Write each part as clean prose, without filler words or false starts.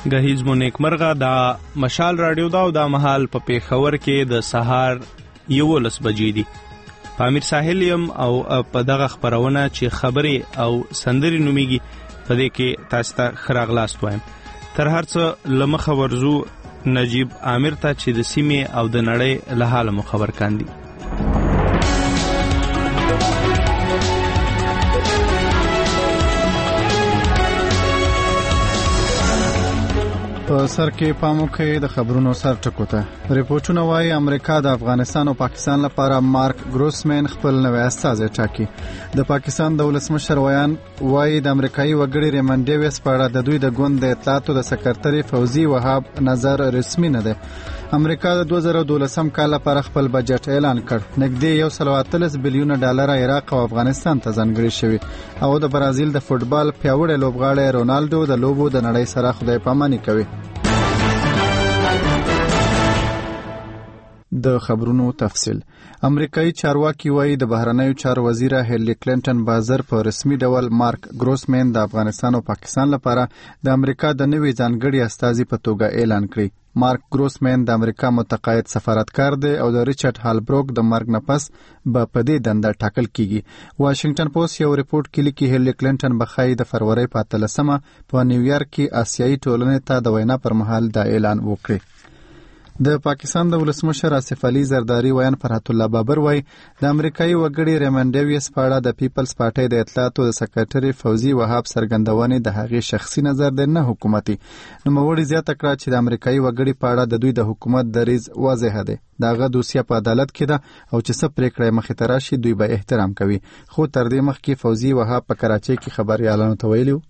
گهیز مو نیکمرغه دا مشال رادیو دا او دا محل په پیښور کې د سهار 11 بجې دي. په امیر ساحل یم او په دغه خبرونه چې خبرې او سندري نوميږي په دې کې تاسو ته خراغلاست وایم. تر هر څه لمخه ورزو نجیب عامر ته چې د سیمې او د نړۍ له حاله مو خبر کاندي. په سر کې پامو کې د خبرونو سر ټکو ته ریپورتونه وايي امریکا د افغانستان او پاکستان لپاره مارک ګروسمن خپل نوی استازی ټاکي. د پاکستان د ولسمشر ویان وايي د امریکایي وګړي ریمن ډیویس په اړه د دوی د ګوند د اطلاعاتو د سکرټري فوزي وهاب نظر رسمي نه ده. امریکا د 2012 کال لپاره خپل بجټ اعلان کړ. نږدې 130 بلیون ډالر عراق او افغانستان ته ځانګړي شوی او د برازیل د فوتبال پیاوړی لوبغاړی رونالډو د لوبو د نړۍ سره خدای پاماني کوي. د خبرونو تفصیل. امریکایي چارواکي وایي د بهرنیو چارو وزیر هیلری کلینټن بازار په رسمي ډول مارک ګروسمن د افغانستان او پاکستان لپاره د امریکا د نوي ځانګړي استازي په توګه اعلان کړی. مارک ګروسمن د امریکا متقاعد سفارتکار دی او د ریچارډ هالبروک د مرګ نه پس به په دې دنده ټاکل کیږي. واشنگټن پوسټ یو ریپورت کې لیکي هیلری کلینټن بخای د فروری په 13مه په نیویارک کې آسیایي ټولنې ته د وینا پر مهال دا اعلان وکړي. د پاکستان د ولسمشر آصف علي زرداری ویان فرحت الله بابر وای د امریکایي وګړي ریمن ډیویس په اړه د پیپلز پارټي د اطلاعاتو د سکرټري فوزي وهاب څرګندونې د هغې شخصي نظر دی نه حکومتي. نو موړي زیاته کړه چې د امریکایي وګړي په اړه د دوی د حکومت دریځ واضح دی. داغه دوسیه په عدالت کې ده او چې څه پریکړه مخې ته راشي دوی به احترام کوي. خو تر دې مخکې فوزي وهاب په کراچۍ کې خبريالانو ته ویلي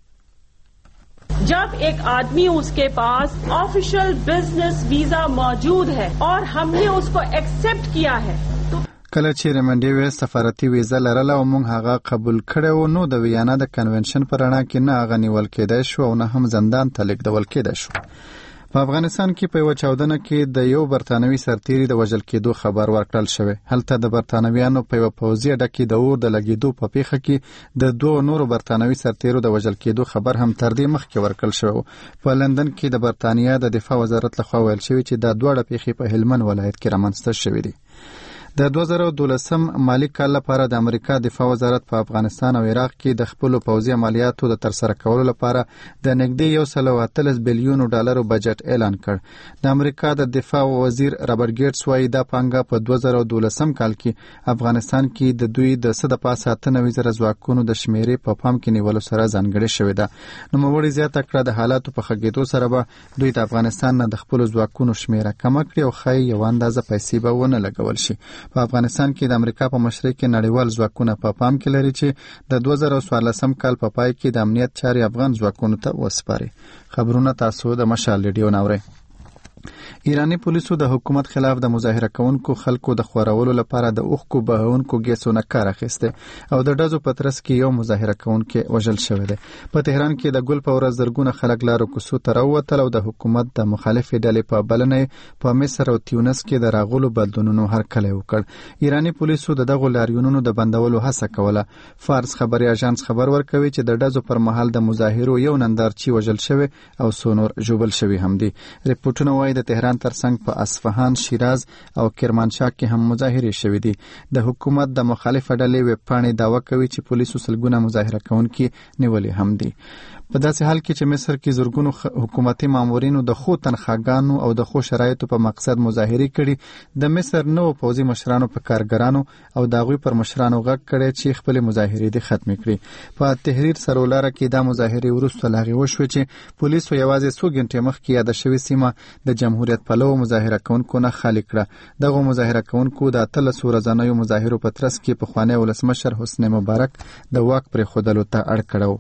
जब एक आदमी उसके पास ऑफिशियल बिजनेस वीजा मौजूद है और हमने उसको एक्सेप्ट किया है तो کله چې ریمن ډیویس سفارتي ویزه لرله او موږ هغه قبول کړو نو د ویانا د کنونشن پر اړه کې نه هغه نیول کېدای شو او نه هم زندان ته لیږدول کېدای شو. په افغانستان کې په یو چاودنه کې د یو برتانوي سرتیري د وژل کېدو خبر ورکړل شوی. هلته د برتانویانو په یو پوځي اډه کې د اور د لګېدو په پیښه کې د دوه نورو برتانوي سرتیرو د وژل کېدو خبر هم تر دې مخکې ورکړل شوی. په لندن کې د برتانیا د دفاع وزارت لخوا ویل شوی چې دا دوه پیښې په هلمند ولایت کې رامنځته شوې دي. د 2012 مالی کال لپاره د امریکا دفاع وزارت په افغانستان او عراق کې د خپل پوځي عملیاتو د ترسره کولو لپاره د نږدې 130 بلیون ډالر بجټ اعلان کړ. د امریکا د دفاع وزیر رابرټ ګیټس وايي دا پانګه په 2012 کال کې افغانستان کې د دوی د 1.9 ځواکونو د شمیرې په پام کې نیولو سره ځانګړې شوې ده. نو موړي زیاته کړه د حالاتو په خګېدو سره به دوی د افغانستان نه د خپل ځواکونو شمیره کم کړي او خای یو اندازه پیسې به ونه لګول شي. په افغانستان کې د امریکا په مشرۍ کې نړیوال ځواکونه په پام کې لري چې د 2014 کال په پای کې د امنیت چارې افغان ځواکونو ته وسپاري. خبرونه تاسو د مشال ریډیو ناوړئ. ایرانی پولیسو د حکومت خلاف د مظاهره کوونکو خلکو د خورولو لپاره د اوښکو بهونکو ګیسونه کار اخیسته او د ډزو په ترڅ کې یو مظاهره کوونکی وژل شوی دی. په تهران کې د ګل په ورځ زرګونه خلک لارو کوڅو ته راووتل او د حکومت د مخالفې ډلې په بلنې په مصر او تیونس کې د راغلو بدلونونو هرکلی وکړ. ایرانی پولیسو د دغو لاریونونو د بندولو هڅه کوله. فارس خبري اژانس خبر ورکوي چې د ډزو پر مهال د مظاهرو یو نندارچی وژل شوی او څو نور ژوبل شوی هم دي. ریپورتونه وايي د تهران ترڅنګ په اصفهان، شیراز او کرمانشاه کې هم مظاهرې شوې دي. د حکومت د مخالف ډلې ویب پاڼې دعوه کوي چې پولیسو سلګونه مظاهره کوونکي نیولې هم دي. په داسې حال کې چې مصر کې زرګونو حکومتي مامورینو د خو تنخواګانو او د خو شرایطو په مقصد مظاهرې کړي. د مصر نو پوځي مشرانو په کارګرانو او داغوی پر مشرانو غږ کړي چې خپل مظاهرې دې ختم کړي. په تحریر سرولاره کې دا مظاهرې وروسته لاغي وشو چې پولیسو یوازې 2 غنټې مخکې یاد شوی سیمه د جمهوریت پلو مظاهره کوونکو نه خالی کړه. دغه مظاهره کوونکو د 13 ورځنیو مظاهرو په ترڅ کې په خوانی ولسمشر حسنی مبارک د واک پر خودلو ته اړ کړو.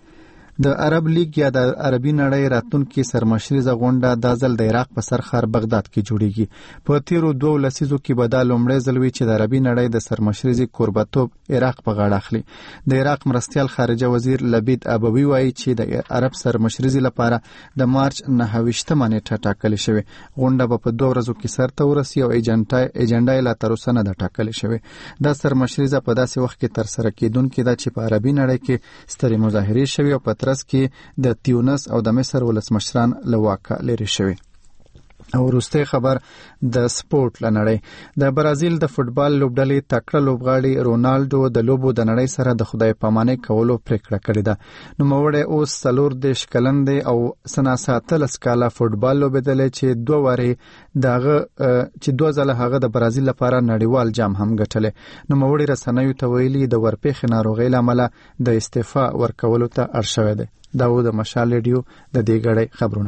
د عرب لیگ یا د عربي نړۍ راتلونکي سرمشریزه غونډه د ځل د عراق په سرخر بغداد کې جوړیږي. په تیرو 2 لسیزو کې به دا لومړی ځل وي چې د عربي نړۍ د سرمشریزي کوربتوب عراق په غاړه اخلي. د عراق مرستیال خارجه وزیر لبید ابوی وایي چې د عرب سرمشریزي لپاره د مارچ 9 نیټه ټاکل شوې. غونډه به په 2 ورځو کې سرته ورسي او ایجنډا لا تر اوسه نه ده ټاکل شوې. دا سرمشریزه په داسې وخت کې تر سره کېدونکې ده چې په عربي نړۍ کې سترې مظاهرې شوې او په پترس کې د تیونس او د مصر ولسمشران له واکه لرې شوي. او وروستی خبر د سپورت لنړۍ د برازیل د فوتبال لوبډلې تکړه لوبغاړي رونالډو د لوبو د نړۍ سره د خدای پامانۍ کولو پریکړه کړې ده. نوموړی اوس 40 کلن دی او سنا 17 کاله فوتبال لوبېدلی چې 2 وارې دغه چې 2 ځله هغه د برازیل لپاره نړیوال جام هم ګټلی. نوموړی رسنیو ته ویلي د ورپېښې ناروغۍ له امله د استعفا ورکولو ته اړ شوی دی. دا و د مشال ریډیو د دې غړې خبرونه.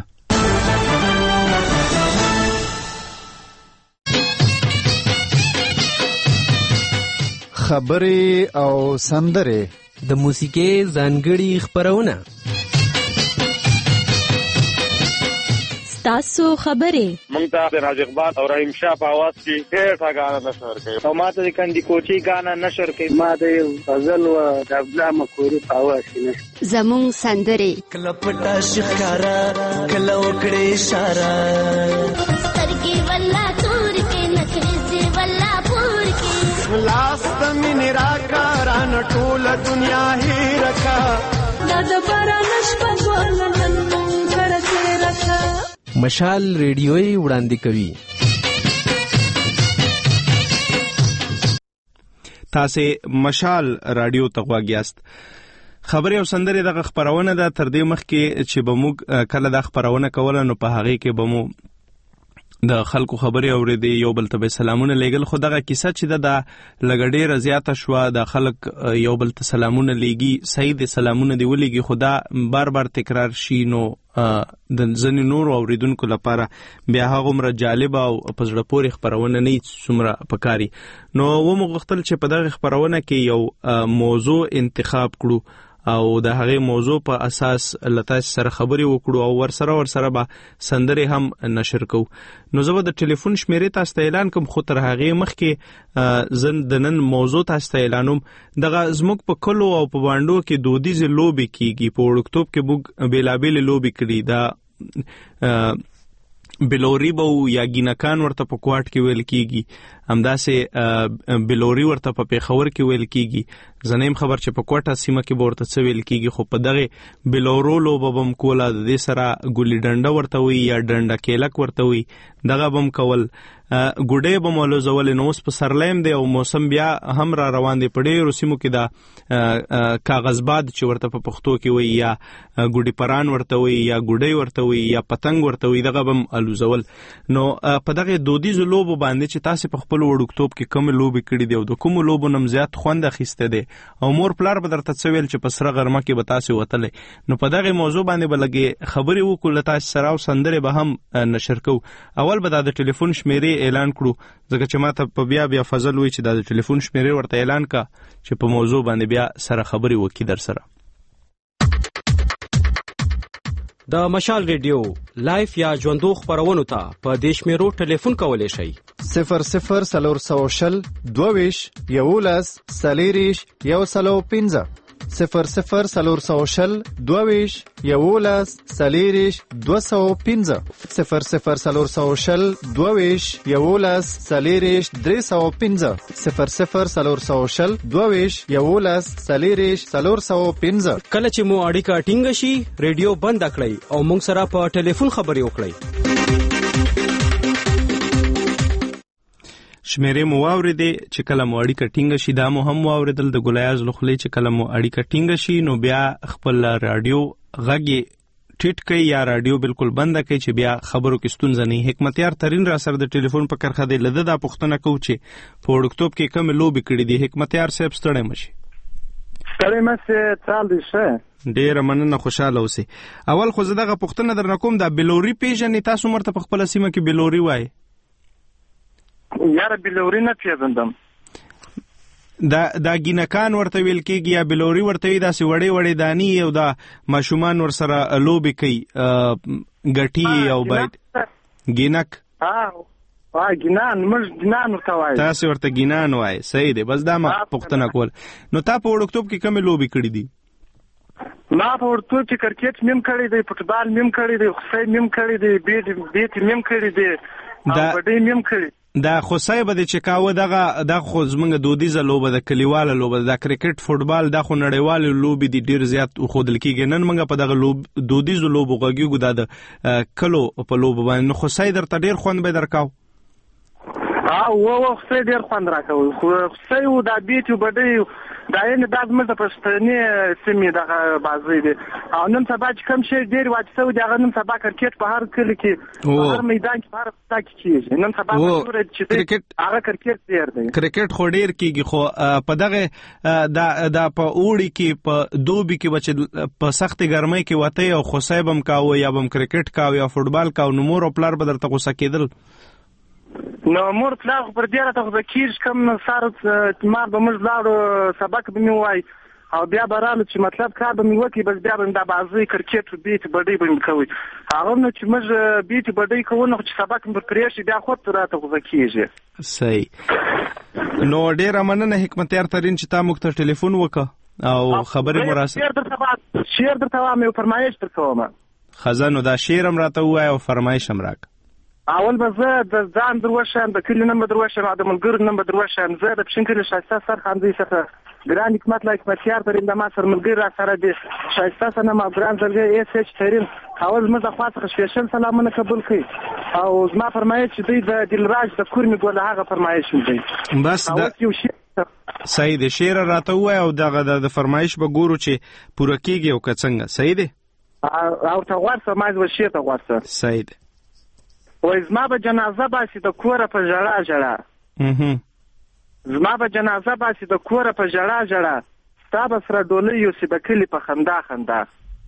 خبرې او سندرې د موسیقۍ ځانګړي خبرونه تاسو خبرې مونږ ته د راز اقبال او رحیم شاه په आवाज کې ډېر غانا نشر کوي او ماته د کندي کوچي غانا نشر کوي. ما د غزل او د عبدالله مکوري په आवाज کې زمون سندرې کله پټا شکارا کله وکړې اشاره سترګې ولا تور کې نکرې ولا پور کې لاس تمن راکاران ټول دنیا هی رکا د بارانش په ګلنن کرته رکھا. مشال ریډیوي وړاندې کوي. تاسو مشال رادیو ته غواګیاست. خبرې او سندرې دغه خبرونه ده. تر دې مخکې چې به موږ کله د خبرونه کوله نو په هغه کې به مو د خلکو خبرې اورېدې، یو بل ته سلامونه لېږل. خو دغه کیسه چې د لږ ډېره زیاته شوه، د خلک یو بل ته سلامونه لېږي، صحیح د سلامونه دی ولېږي، خو دا بار بار تکرار شي نو د ځینې نورو اورېدونکو لپاره بیا هغومره جالبه او په زړه پورې خپرونه نه وي څومره پکاري. نو ومو غوښتل چې په دغه خپرونه کې یو موضوع انتخاب کړو او د هغې موضوع په اساس له تاسو سره خبرې وکړو او ورسره به سندرې هم نشر کوو. نو زه به د ټلیفون شمیرې تاسو ته اعلان کوم، خو تر هغې مخکې زه د نن موضوع تاسو ته اعلانوم. دغه زموږ په کلو او په بانډو کې دودیزې لوبې کېږي. په وړکتوب کې موږ بېلابېلې لوبې کړي. دا بلوري به یا ګینکان ورته په کوټ کې ویل کېږي، همداسې بلوري ورته په پېښور کې ویل کېږي. زه نه یم خبر چې په کوټه سیمه کې به ورته څه ویل کېږي، خو په دغې بلورو لوبه به م کوله. د دې سره ګولي ډنډه ورته وي یا ډنډه کیلک ورته وي، دغه به م کول. ګوډۍ به م ولوځولې. نو اوس په سرلیم دی او موسم بیا هم را روان دی. په ډېرو سیمو کې دا کاغذباد چې ورته په پښتو کې وي یا ګوډي پران ورته وي یا ګوډۍ ورته وي یا پتنګ ورته وي، دغه به م الوځول. نو په دغې دودیزو لوبو باندې چې تاسې په خپل وړکتوب کې کومې لوبې کړي دي او د کومو لوبو نه م زیات خوند اخیستی دی او مور پلار به درته څه ویل چې په سره غرمه کې به تاسې وتلی، نو په دغې موضوع باندې به لږې خبرې وکړو له تاسې سره او سندرې به هم نشر کوو. اول به دا د ټلیفون شمیرې اعلان کړو، ځکه چې ما ته په بیا فضل وی چې دا د ټلیفون شمیرې ورته اعلان کا چې په موضوع باندې بیا سره خبرې وکړي در سره. د مشال ریډیو لایف یا ژوندو خبرونو ته په دې شمیرو ټلیفون کولی شئ: 00 22 11 40 105 00 22 11 40 205 00 22 11 40 305 00 22 11 40 405. کله چې مو اړیکه ټینګه شي ریډیو بند کړئ او موږ سره په ټلیفون خبرې وکړئ. شمیرې مو واورېدې چې کله مو اړیکه ټینګه شي، دا مو هم واورېدل د ګلیاز له خولې چې کله مو اړیکه ټینګه شي نو بیا خپل راډیو غږ ټیټ کړئ یا راډیو بالکل بنده کړئ چې بیا خبرو کې ستونزه نه وي. حکمتیار ترین را سره د ټلیفون په کرښه دی. له ده دا پوښتنه کوو چې په وړکتوب کې کومې لوبې کړي دي. حکمتیار صاحب ستړی مه شي. ستړی مه شي، چال دی ښه. ډېره مننه، خوشحاله اوسئ. اول خو زه دغه پوښتنه درنه کوم، دا بلوري پیژنې؟ تاسو مرته په خپله سیمه کې بلوري وایي؟ یاره بلوري نه پیژندم. دا ګینکان ورته ویل کېږي یا بلوري ورته وي، داسې وړې وړې دانې او دا ماشومان ورسره لوبې کوي، ګټي او باید ګینک. ګینان، موږ ګینان ورته وایو. تاسې ورته ګینان وایي، صحیح دی. بس دا ما پوښتنه کول. نو تا په وړکتوب کې کومې لوبې کړي دي؟ ما په وړکتوب کې کرکټ میم کړی دی، فوټبال میم کړی دی، خصۍ میم کړی دی، بیټ میم کړی دی، بډۍ میم کړی. دا خو صاحب د چکاوه دغه خو زمونږ دودیزه لوبه د کلیواله لوبه د کرکټ فوټبال د خو نړیوال لوبې دي ډیر زیات خودل کیږي نن موږ په دغه دودیزو لوبو غږیږو د کلو په لوبه باندې خو صاحب درته ډیر خوند به درکاو خو ډیر خوند راکوي خو صاحب دا بیټو بډې دا یې د ازمه د پښتنې سیمې دغه بازي دي او نن سبا چې کوم شي ډیر واچو دغه نن سبا کرکټ په هر کلی کې په هر میدان کې په هر ځای کې کیږي نن سبا چې کرکټ هغه کرکټ ډیر دی کرکټ خو ډیر کیږي خو په دغه دا په اوړي کې په دوبي کې بچ په سخت ګرمۍ کې وته او خو صاحب هم کاوه یا هم کرکټ کاوه یا فوټبال کاوه نو مور او پلار به درته غوسه کېدل نو مور پلار پر دې راته خو کیږي کوم سار ما به موږ لاړو سبق به مې وای او بیا به رالو چې مطلب کار به مې وکړي بس بیا به د بازي کرکټ بیت بډې به مې کوي هغه نو چې موږ بیت بډې کوو نو چې سبق مې پر کړی بیا خو راته خو کیږي صحیح نو ډیر مننه حکمت یار ترين چې تا موږ ته ټلیفون وکړه او خبرې مراسم شعر درته وایم او فرمایش درکوم خزانو دا شعر هم راته وای او فرمایش هم راک اول به زه د ځان دروښم د کلی نمبر دروښم او د ملګرو نمبر دروښم زه د پښینکلي شایسته سر خاندي څخه ګران حکمت لا حکمت یار ترين د ما سر ملګری را سره دي شایسته سره ما ګران زلګي اس اچ ترين اول مزه خاصه سپیشل سلامونه قبول کړئ او زما فرمایش چې دوی د دلراج د کورمي ګول هغه فرمایش دی بس دا صحیح دی شعر راته وای او دغه د فرمایش به ګورو چې پوره کیږي او کڅنګ صحیح دی او ته ورته ما زو شعر ته ورته صحیح دی وای زما به جنازه باسي د کوره په ژړا ژړا زما به جنازه باسي د کوره په ژړا ژړا ستا به سره ډولۍ یوسي د کلي په خندا خندا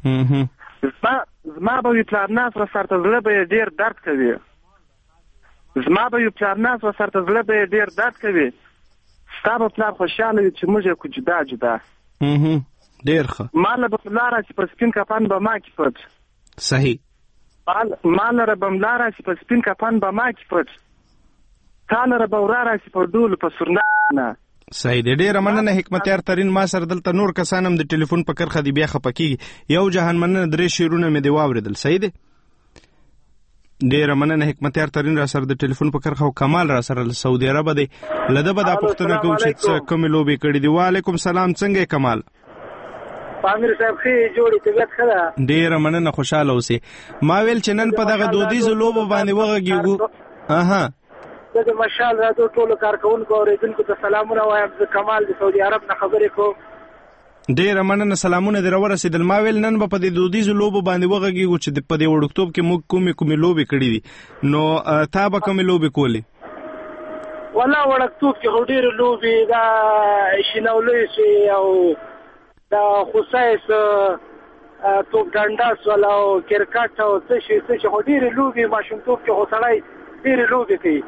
زما به وي پلارناس را سرته زړه به یې ډېر درد کوي زما به وي پلارناس را سرته زړه به یې ډېر درد کوي ستا به پلار خوشحاله وي چې موږ یې کو جدا جدا ډېر ښه ماله به پلار راسي په سپین کفن به ما کې پټ صحیح مال را بملا راسي په سپین کفن به ما کې پټ تاله را بورا راسي په ډولو په سرنا صحیح دی ډېره مننه حکمت یار ترين ما سره دلته نور کسان هم د ټلیفون په کرخه دی بیا خپه کیږي یو جهان مننه درې شعرونه مې دی واوریدل صحیح دی ډېره مننه حکمت یار ترين را سره د ټلیفون په کرخه او کمال را سره سعودي عرب دی لده به دا پښتنه کو چې کوم لوبي کړی دی وعلیکم سلام څنګه کمال پامیر صاحب خې جوړې طبيعت خره ډېر مننه خوشاله اوسې ما ویل چې نن په دغه دودیزو لوبو باندې وغږیږو د مشال راډیو ټولو کارکونکو اوریدونکو ته سلامونه وایم زه کمال د سعودي عرب نه خبرې کوم ډېر مننه سلامونه در ورسېدل ما ویل نن په دې دودیزو لوبو باندې وغږیږو چې په دې وړکتوب کې موږ کومې لوبې کړې دي نو تا به کومې لوبې کولې والله وړکتوب کې ډېرې لوبې دا شینولې شي او دا خوسایس توپ ډنډاس ولا او کرکټ او څه شي خو ډېرې لوبې ماشومتوب کې خو سړی ډېرې لوبې کوي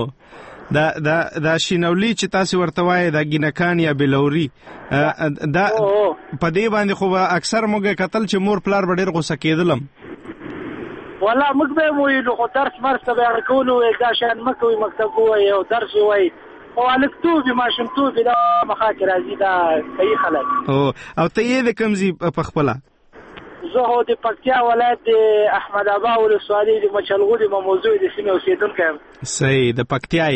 دا شینولی چې تاسو ورته وایي دا ګینکان یا بلوري دا په دې باندې خو اکثر موږ کتل چې مور پلار به ډېر غوسه کېدلم والله موږ به مو نو خو درس مرسته به کولو دا شان مکوي مکتب وای او درس وای او الکتوبي ماشومتوب دا مخاطر راځي دا کوي خلک او ته یې د کمزي په خپل زه هو د پکتیا ولایت احمد ابا ولسوالۍ د مچلغو د موضوع د سیمې اوسیدونکو یم صحیح د پکتیای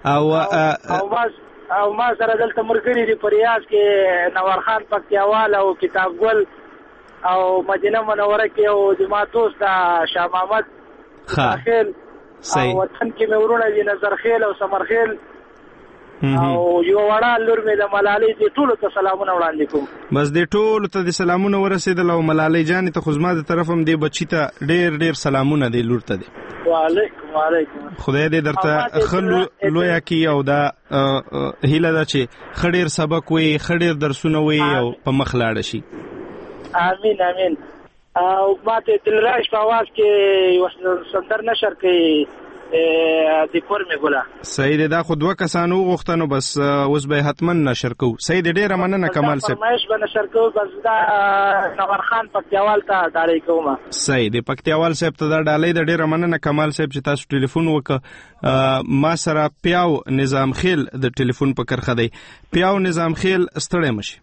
او ما سره دلته مرګري د پریاز کې نورخان پکتیاوال او کتاب ګل او مدینه منوره کې او د ما دوست شاه محمد خیل او وطن کې مې ورونه دي نظر خیل او سمر خیل او یو وړه لور مې د ملالۍ دي ټولو ته سلامونه وړاندې کوم بس دې ټولو ته د سلامونه ورسېدل او ملالۍ جانې ته خو زما د طرف هم دې بچي ته ډېر سلامونه دی لور ته دی وعلیکم خدای دې درته ښه لویه کړي او دا هیله ده چې ښه ډېر سبق وي ښه ډېر درسونه وي او په مخ لاړه شي امین او ماته دلراج په आवाज کې سندر نشر کوي د پرمه ګولا صحیح دی دا خو دوه کسانو غوښتنو بس اوس به حتما نشر کو صحیح دی ډیره مننه کمال صاحب فرمایش به نشر کو بس دا نورخان پکتیاوال ته ډالۍ کوم صحیح دی پکتیاوال صاحب ته دا ډالۍ د ډیره مننه کمال صاحب چې تاسو ټلیفون وکړه ما سره پیاو نظام خیل د ټلیفون په کرخه دی پیاو نظام خیل ستړی مشي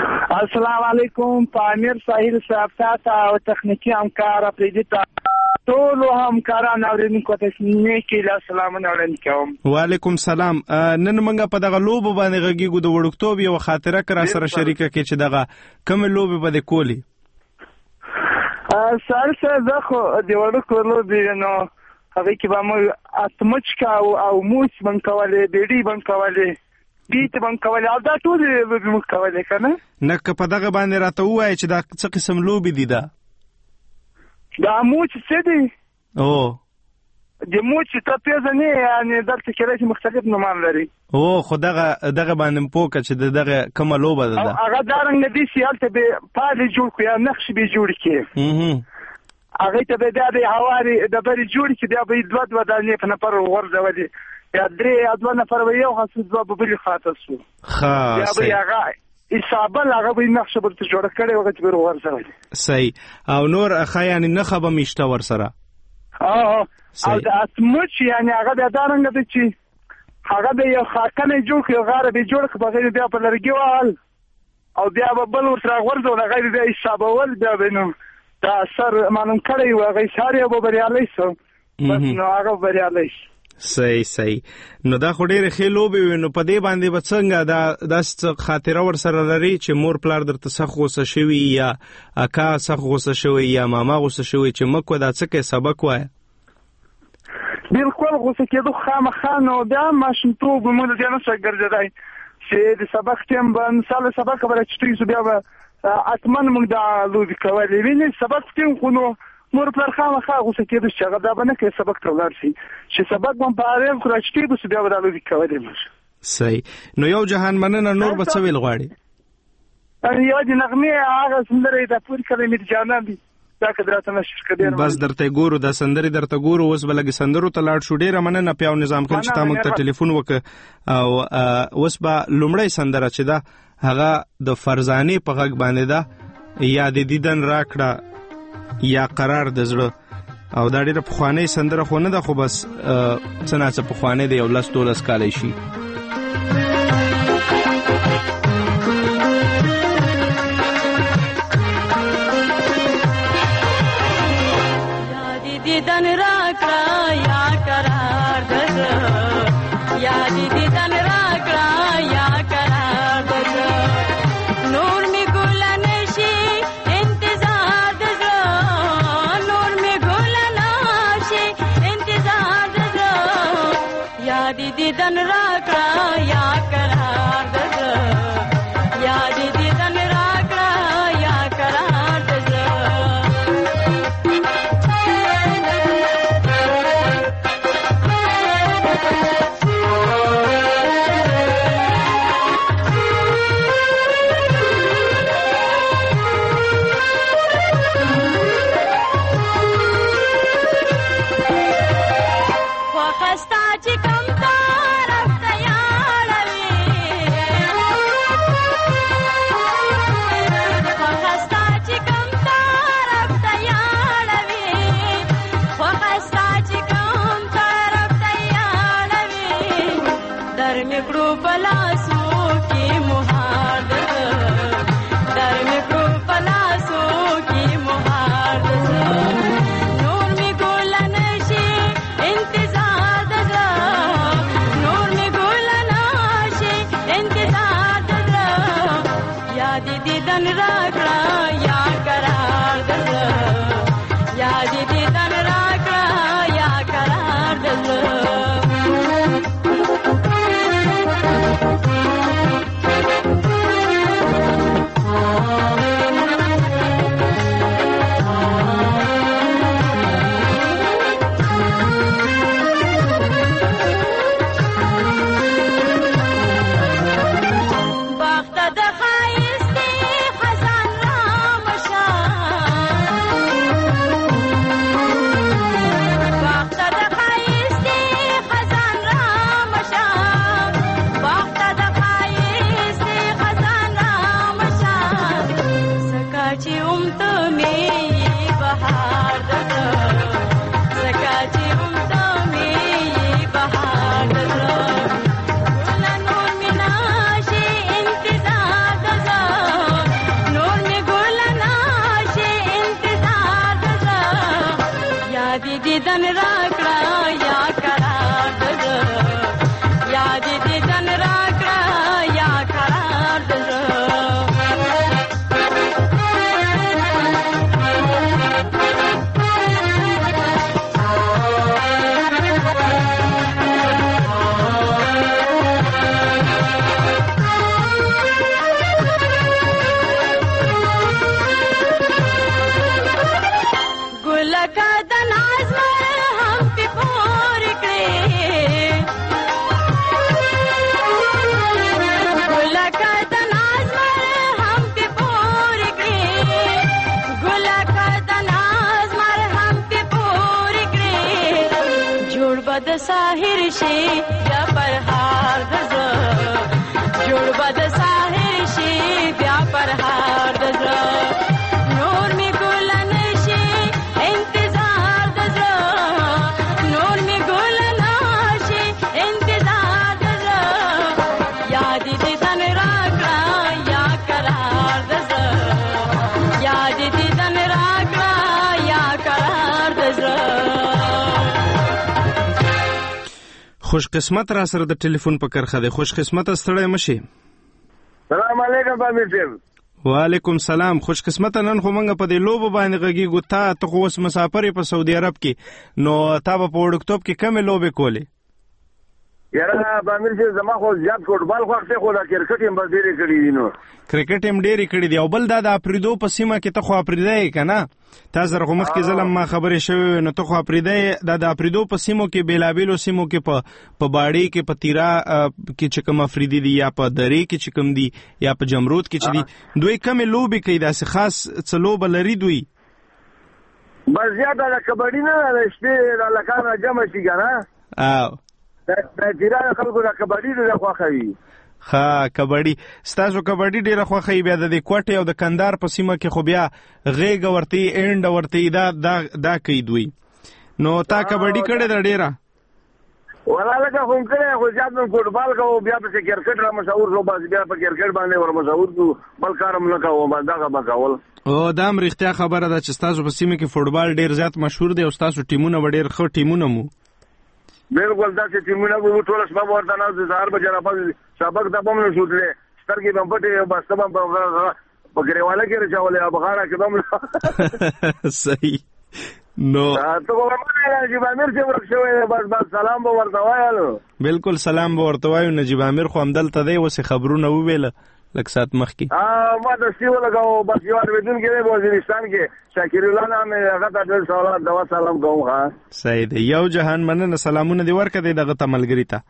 السلام علیکم پامیر ساحل صاحب ته او تخنیکی همکار پریدیتا ټول همکاران اوریدونکو ته نیکی له سلامونه وړاندې کوم. وعلیکم سلام. نن موږ په دغه لوبه باندې غږیږو د وړکتوب یو خاطره کرا سره شریکه کې چې دغه کوم لوبه به کولی. سره زه خو د وړکو لوبې نو هغه کې به مو اتمچکا او موس بن کولې بیډي بن کولې بیت بن کولې او دا ټول لوبې مو کولې کنه. نه که په دغه باندې راته وایي چې دا څه قسم لوبې دي دا موچ څه دی؟ د موچ ته پیژنې یعنی دلته کېدای شي مختلف نومان لري. خو دغه باندې پوکه چې دغه کومه لوبه ده هغه دارنګ دي چې هلته به پالې جوړ کړو یا نقش به جوړ کړي هغه ته به د هواري د بری جوړ کړي بیا به دوه دانې په نفر ورځولې یا درې یا دوه نفر به یو خاص دوه به بل خاطر شو یا به هغه حسابل هغه به نقشه بل ته جوړ کړي وخت به ورځولې. صحیح. او نور اخا یعنی نه خبه میشته ور سره او د اتمچ یعنی هغه د دارنګ د چې هغه به یو خاکنه جوړ کړي غاره به جوړ کړي بغیر بیا په لرګي وال او بیا به بل ورته ورځول غیر بیا حسابول بیا به نو دا سر معلوم کړی و هغه ساري به بریالي شو بس نو هغه بریالي. صحیح. نو دا خو ډېرې ښې لوبې وې. نو په دې باندې به څنګه داسې خاطره ورسره لري چې مور پلار درته سخت غوسه شوي یا اکا سخت غوسه شوي یا ماما غوسه شوي چې مکو دا څه کې سبق وایه؟ بالکل غوسه کېدو خامخا نو بیا ماشومتوب مو د دې نه څه ګرځېدی چې د سبق ټیم به مثال سبق به راچټېږي بیا به حتما موږ دا لوبې کولې وینې سبق ټیم خو نو مور پلار خامخا غوسه کېدو چې هغه دا به نه کوي سبق ته ولاړ شي چې سبق به په اړیل خو راچټېږي بیا به دا لوبې کولې موږ. صحیح. نو یو جهان مننه نور به څه ویل غواړي؟ یو د نغمې هغه سندرې د پورې کلمې د جانان دي بس درته ګورو دا سندرې درته ګورو. اوس به لږ سندرو ته لاړ شو. ډېره مننه پیاو نظام خان چې تا موږ ته ټلیفون وکړ. او اوس به لومړی سندره چې ده هغه د فرزانې په غږ باندې ده یا د دیدن راکړه یا قرار د زړه. او دا ډېره پخوانۍ سندره خو نه ده خو بس څه ناڅه پخوانۍ د 11-12 کالی شي. دیدن را کړه یا قرار د زړه یا دیدن را کړه یا قرار د زړه نور می ګل نشي انتظار د زړه نور می ګل نشي انتظار د زړه یا دیدن را کړه یا قرار د زړه یا دیدن را کړه یا قرار د زړه. ساحر شي بیا پرهار د زړه جوړ به د ساحر شي بیا پرهار د زړه نور می ګل نشي انتظار د زړه نور می ګل نشي انتظار د زړه یاد دې تن راکړه یا قرار د زړه یاد دې تن راکړه یا قرار د زړه. خوش قسمت را سره د ټلیفون په کرخه دی. خوش قسمت ستړی مشي. سلام علیکم بابي صاحب. وعلیکم سلام. خوش قسمت نن خو مونږ په دې لوبو باندې غږیږو. ته خو اوس مسافر په سعودي عرب کې نو تا په وړکتوب کې کومې لوبې کولې؟ یاره بامیر صاحب زما خو زیات فوټبال خوښ دی خو دا کرکټ هم بس ډېرې کړي دي. نو کرکټ هم ډېرې کړي دي او بل دا د اپریدو په سیمه کې ته خو اپریده یې که نه؟ تا زره خو مخکې ظلم ما خبرې شوې نو ته خو اپریده یې. دا د اپریدو په سیمو کې بېلابېلو سیمو کې په باړې کې په تیرا کې چې کوم افریدي دي یا په درې کې چې کوم دي یا په جمرود کې چې دي دوی کومې لوبې کوي داسې خاص څه لوبه لري دوی؟ بس زیاته د کبډي نه د شپې د هلکانو جمع شي که نه د تیرا خلکو د کبډي ډېره خوښوي. ها کبډي ستاسو کبډي ډېره خوښوي. بیا د دې کوټې او د کندهار په سیمه کې خو بیا غېږه ورته اینډ ورته دا کوي دوی. نو تا کبډي کړې ده ډېره؟ ولا لکه خو کړی خو زیات من فوټبال کوو بیا پسې کرکټ را مشهور شو بس بیا په کرکټ باندې ور مشهور شو بل کار هم نه کوو بس دغه به کول. او دا هم رښتیا خبره ده چې ستاسو په سیمه کې فوټبال ډېر زیات مشهور دی او ستاسو ټیمونه به ډېر ښه ټیمونه مو. بالکل داسې ټیمونه به ټوله شپه به ورته ناست سهار به جنافه سبق ته به هم نه شوتلی سترګې به هم پټې بسته به هم په ګریواله کې رچولې او په غاړه کې به هم صحیح. نو ته به ومنه نجیب امیر چې ورک شوی دی بس سلام به ورته وایلو. بالکل سلام به ورته وایو. نجیب امیر خو همدلته دی اوس یې خبرونه وویله لږ ساعت مخکې. ما دستي ولګاو بس یو اورېدونکی دی په وزیرستان کې شاکر الله نام یې هغه ته ډېر سوالات دوا سلام کوم. ښه صحیح دی. یو جهان مننه سلامونه دې ورکړه دی دغه ته ملګري ته.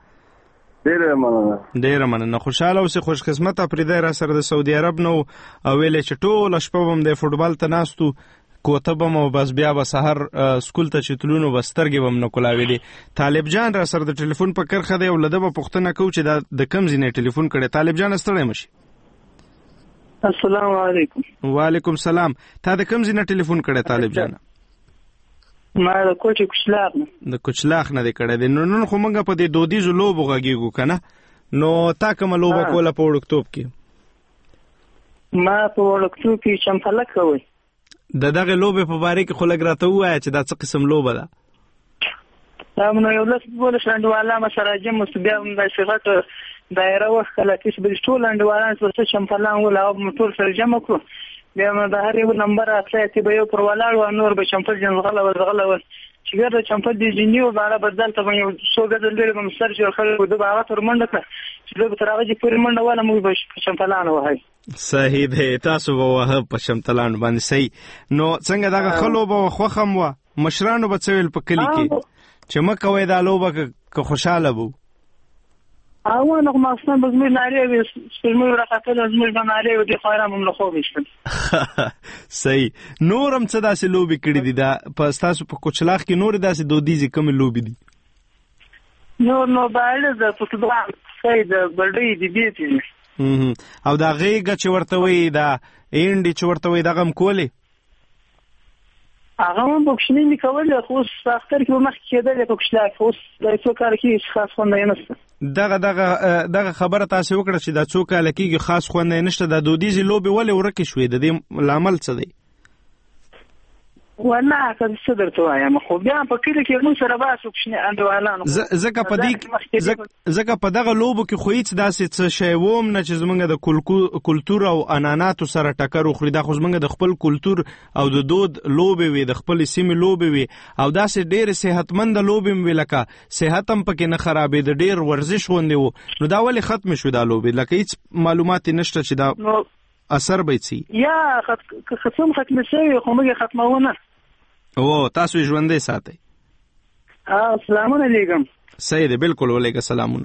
ډېره مننه. خوشحاله اوسې خوش قسمته پرېدی را سره د سعودي عرب نه او ویلې چې ټوله شپه به هم دی فوټبال ته ناست و کوته به مو بس بیا به سهار سکول ته چې تلو نو به سترګې به هم نه کولاوېدې. طالب جان را سره د ټلیفون په کرښه دی او له ده به پوښتنه کوو چې دا د کوم ځای نه ټلیفون کړی. طالب جان ستړی مشي. السلام علیکم. وعلیکم سلام. تا د کوم ځای نه ټلیفون کړی طالب جان؟ ما د کوټې کوچلاغ نه. د کوچلاغ نه دی کړی دی. نو نن خو موږ په دې دودیزو لوبو غږیږو که نه؟ نو تا کومه لوبه کوله په وړکتوب کې؟ ما په وړکتوب کې چمپلک کوئ. د دغه لوبې په باره کې خو لږ راته ووایه چې دا څه قسم لوبه ده؟ دا نو یو لس بولس انډواله ما سره جمع شو بیا هم داسې غټه دایره وه کله چې به ټول انډوالان ورته چمپلان ول هغه به ټول سره جمع کړو بیا نو د هر یو نمبر اخلي چې به یو پر ولاړ و نور به چمپل ځغله چې ګرده چمپل د جنی و بالا بدل ته یو څو ګډل لري به مستر چې خلک د هغه تر منډه کړ چې به تر هغه چې پورې منډه ولا موږ به چمپلان وهاي. صحیح دی. تاسو به وهه په چمپلان باندې صحیح. نو څنګه دغه خلو به خوښم وه مشرانو به څه ویل په کلي کې چې مه کوئ دا لوبه که خوشحاله به او نو ماستان به زموږ نارې وي زموږ راختل زموږ به نارې وي د خیرام هم له خوب ایستل. صحیح. نور هم څه داسې لوبې کړي دي دا په ستاسو په کوچلاغ کې نورې داسې دودیزې کومې لوبې دي؟ نو باید د فوټبال صحیح د بلډۍ د دې دي او دا غېږه چې ورته وایي دا اینډې چې ورته وایي دغه هم کولې؟ هغه هم په کوچني مې کولې خو اوس په اختر کې به مخکې کېدلې په کوچلاغ کې اوس دا څو کاله کېږي خاص خوند یې نشته. دغه خبره تاسې وکړه چې دا څو کاله کېږي خاص خوند یې نشته. دا دودیزې لوبې ولې ورکې شوې د دې لامل څه دی؟ والله که څه درته وایم خو بیا په کلي کې موږ سره باسو کوچني انډوالانو ځکه په دغه لوبو کې خو هېڅ داسې څه شی وم نه چې زموږ د کلتور او عنعناتو سره ټکر وخوري. دا خو زموږ د خپل کلتور او د دود لوبې وي د خپلې سیمې لوبې وي او داسې ډېرې صحتمنده لوبې هم وي لکه صحت هم پکې نه خرابېده ډېر ورزش غوندې و. نو دا ولې ختمې شو دا لوبې لکه هېڅ معلومات یې نشته چې دا اثر به یې څه یا ختم ختمې شوي خو موږ یې ختموو نه. او تاسو یې ژوندی ساتئ. سلامونه علیکم. صحیح دی. بالکل ولیکه سلامونه.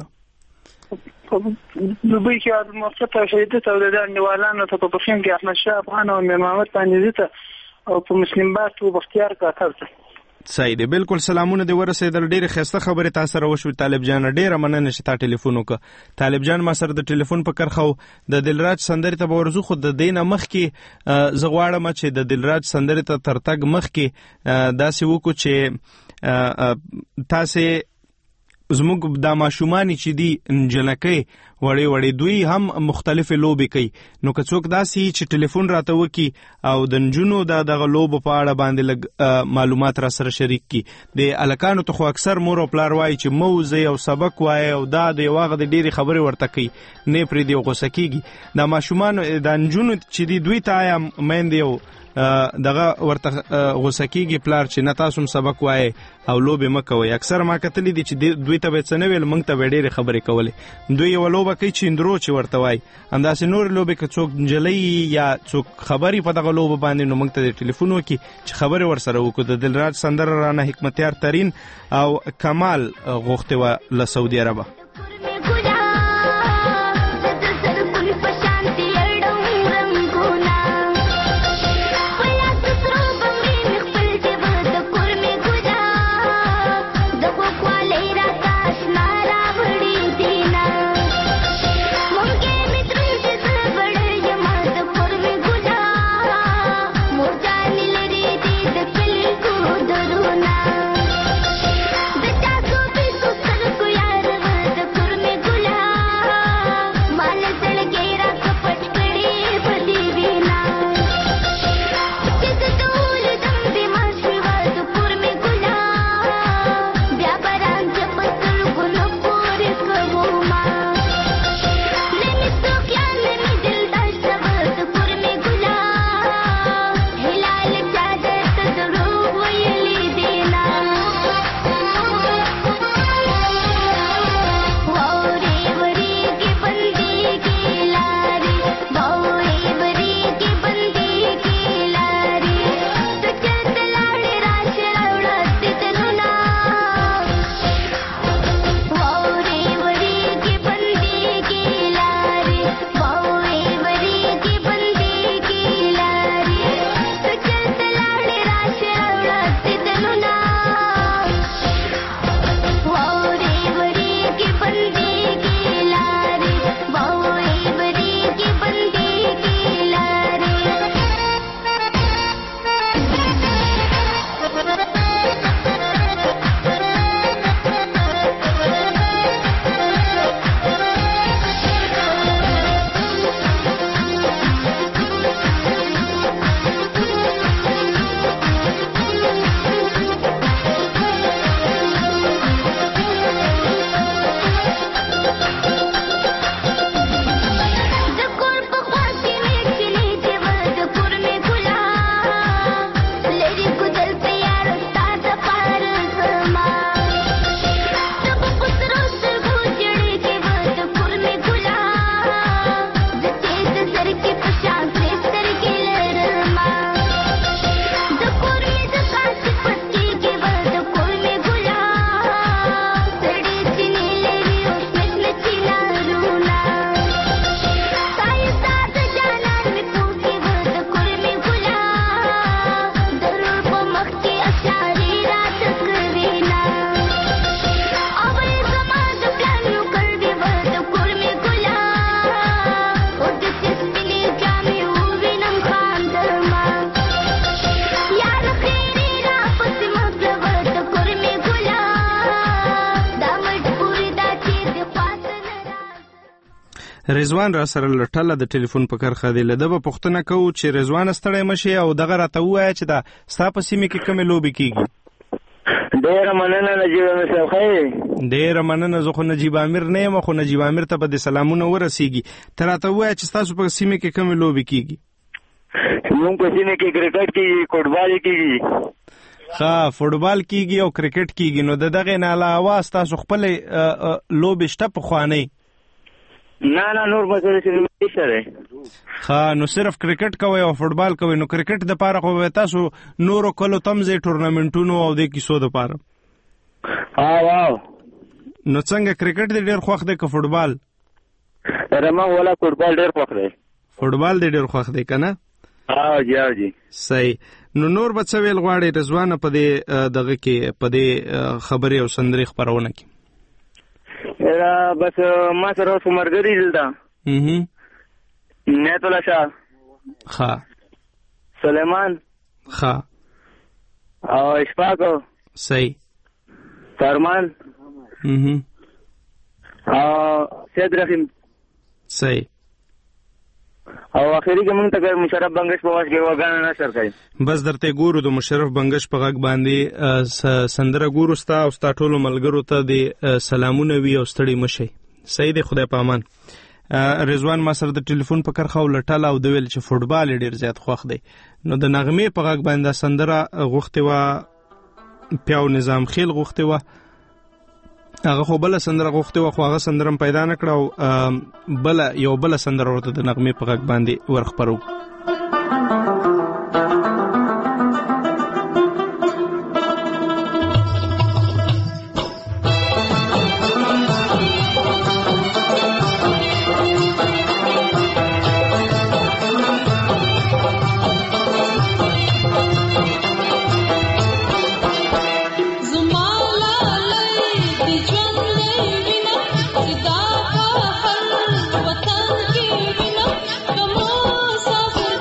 دوی کې مرتبه شهیده ته د انډوالانو ته په پښین کې احمد شاه افغان او میر محمد پانیزي ته او په مسلم بات او بختیار کاکړ ته صحیح دی. بالکل سلامونه دې ورسېدل. ډېرې ښایسته خبرې تا سره وشوې طالب جان. ډېره مننه چې تا ټلیفون وکړه. طالب جان ما سره د ټلیفون په کرښه و. د دلراج سندرې ته به ورځو، خو د دې نه مخکې زه غواړم چې د دلراج سندرې ته تر تګ مخکې داسې وکړو چې تاسې زموږ دا ماشومان چې دي جنکۍ وړې وړې دوی هم مختلفې لوبې کوي. نو که څوک داسې چې ټلیفون راته وکړي او د نجونو دغه لوبو په اړه باندې لږ معلومات را سره شریک کړي. د هلکانو ته خو اکثر مور او پلار وایي چې مه وځئ او سبق وایي او دا د یو هغه د ډېرې خبرې ورته کوي، نه یې پرېږدي او غوسه کېږي. دا ماشومان دا نجونو چې دي دوی ته آیا میندې او دغه ورته غوسه کېږي پلار چې نه تاسو هم سبق وایي او لوبې مه کوئ؟ اکثر ما کتلي دي چې دوی ته به څه نه ویل، موږ ته به ډېرې خبرې کولې. دوی یوه لوبه کوي چیندرو چې ورته وایي. همداسې نورې لوبې که څوک نجلۍ یا څوک خبرې په دغه لوبه باندې نو موږ ته د ټلیفون وکړي چې خبرې ورسره وکړو. د دلراج سندره رانه حکمتیار ترین او کمال غوښتې وه له سعودي عربه. رضوان را سره لټله د ټلیفون په کرښه دی. له ده به پوښتنه کوو چې رضوان ستړی مشي او دغه راته ووایه چې دا ستا په سیمې کې کومې لوبې کېږي. ډېره مننه نجیب امیر صاحب. ښه ډېره مننه. زه خو نجیب امیر نه یم، خو نجیب امیر ته به د سلامونه ورسېږي. ته راته ووایه چې ستاسو په سیمې کې کومې لوبې کېږي. زموږ په سیمې کې کرکټ کېږي، فوټبال کېږي. ښه، فوټبال کېږي او کرکټ کېږي. نو د دغې نه علاوه ستاسو خپلې لوبې شته پخوانۍ؟ نه نور مسئله نشته دی. ښه، نو صرف کرکټ کوئ او فوټبال کوئ. نو کرکټ دپاره خو به تاسو نورو کلو تم ځئ ټورنمنټونو او د کیسو دپاره؟ واو. نو څنګه کرکټ دې ډېر خوښ دی که فوټبال؟ رما والا فوټبال ډېر خوښ دی. فوټبال دې ډېر خوښ دی که نه؟ جی صحیح. نو نور به څه ویل غواړې رضوانه په دې دغه کې په دې خبرې او سندرې خپرونه کې؟ بس ما سره اوس ملګري دلته نیت الله شاه ښه سلیمان ښه او اشفاق صحیح فرمان او سید رحیم صحیح او اخیری کې موږ ته مشرف بنگش په واش کې وګڼه نشر کوي. بس درته ګورو د مشرف بنگش په غږ باندې سندره ګورو ستا او ستا ټولو ملګرو ته د سلامونه وي او ستړي مشي. صحیح دی، خدای په امان. رضوان ما سره د ټلیفون په کرخه ولټله او د ویل چې فوټبال ډیر زیات خوښ دی. نو د نغمې په غږ باندې سندره غوښتې وه، پیاو نظام خیل غوښتې وه، هغه خو بله سندره غوښتې وه خو هغه سندره هم پیدا نه کړه او یو بله سندره ورته د نغمې په غږ باندې ورخپرو. Come on,